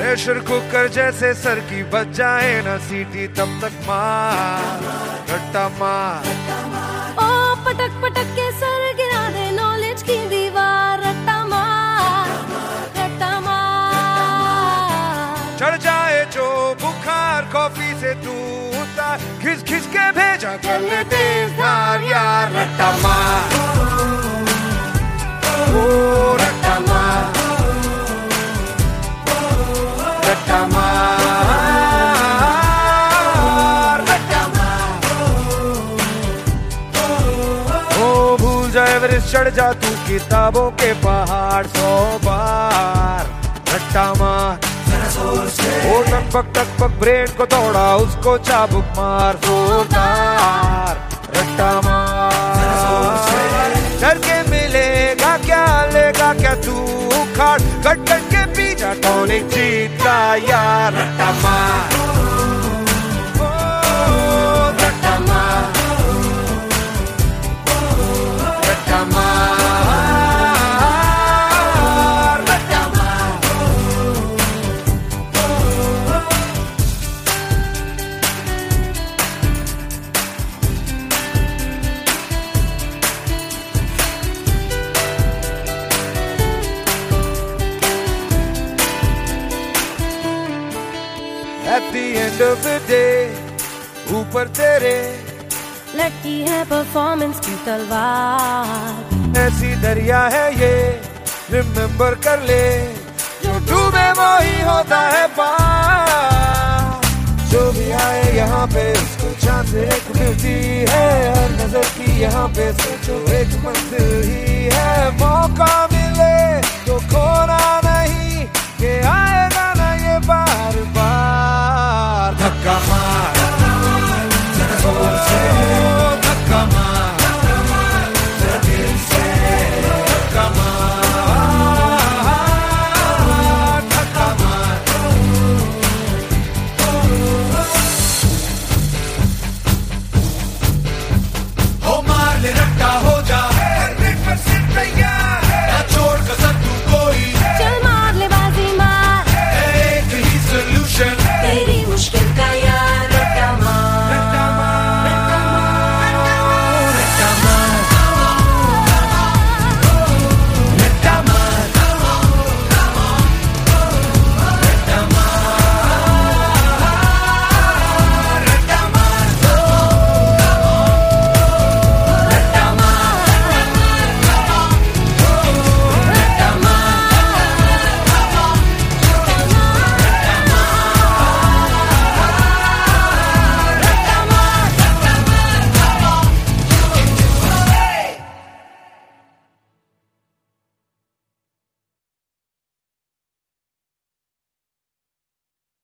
Pressure cooker जैसे sir की बच जाए ना सीटी तब तक मार रट्टा मार। ओ पटक पटक के सर गिरा दे नॉलेज की दीवार, रट्टा मार रट्टा मार। चढ़ जाए जो बुखार कॉफी से तू उतार, खिस खिस के भेजा कर ले तेज धार यार, रट्टा मार ओ रट्टा मार रट्टा मार रट्टा मार। ओ भूल जाए एवरेस्ट चढ़ जा तू किताबों के पहाड़ 100 बार, रट्टा मार। ओ टक पक ब्रेन को तोड़ा उसको चाबुक मार जोरदार, रट्टा मार। डर के मिलेगा क्या लेगा क्या तू उखाड़, कट कट के पी जा टॉनिक जीता यार, रट्टा मार ओ रट्टा मार रट्टा मार रट्टा मार। At the end of the day ऊपर तेरे लटकी है परफॉर्मेंस की तलवार, ऐसी दरिया है ये रिमेम्बर कर ले, जो डूबे वो ही होता है पार। जो भी आए यहाँ पे उसको चांस एक मिलती है, हर नजर की यहाँ पे सोचो एक मंजिल ही है, मौका